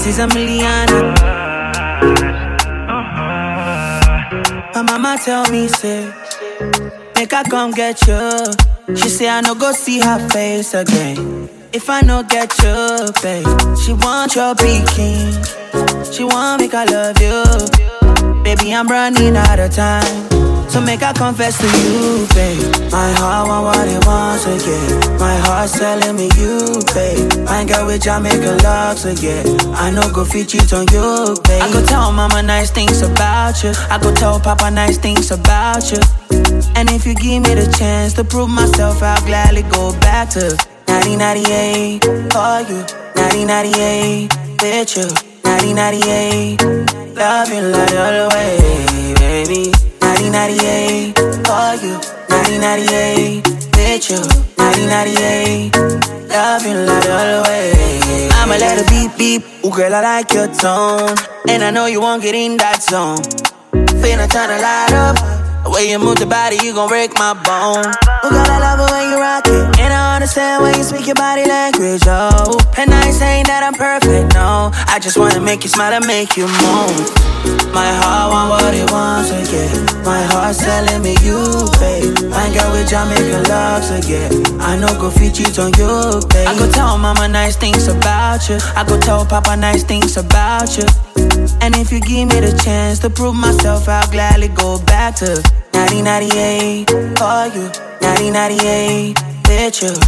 is a million. My mama tell me, say, make her come get you. She say I no go see her face again if I no get you, babe. She want your king. She want make I love you. Baby, I'm running out of time, so make I confess to you, babe. My heart want what it wants again. My heart's telling me you, babe. I ain't got with Jamaica locks again. I know go fit cheat on you, babe. I go tell mama nice things about you. I go tell papa nice things about you. And if you give me the chance to prove myself, I'll gladly go back to 1998 for you, 1998 with you, 1998 love you like all the way, baby. 1998 for you, 1998 with you, 1998 love you like all the way. I'ma let it beep beep. Ooh girl, I like your tone, and I know you won't get in that zone. Finna turn the light up. The way you move the body, you gon' break my bone. Ooh, girl, I love it when you rock it, and I understand when you speak your body language, oh. And I ain't saying that I'm perfect, no. I just wanna make you smile and make you moan. My heart want what it wants again. My heart's telling me you, babe. I ain't got with Jamaica locks again. I know go fit cheat on you, babe. I go tell mama nice things about you. I go tell papa nice things about you. And if you give me the chance to prove myself, I'll gladly go back to 1998 for you, 1998 with you,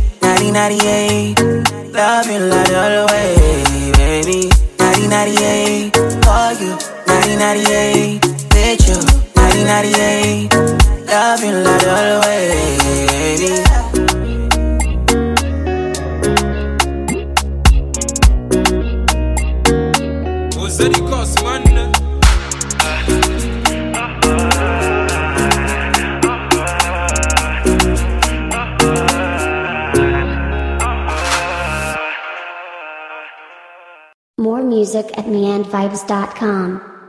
1998 love you like all the way, baby. 1998 for you, 1998 with you, 1998 love you like all the way, baby. More music at meandvibes.com.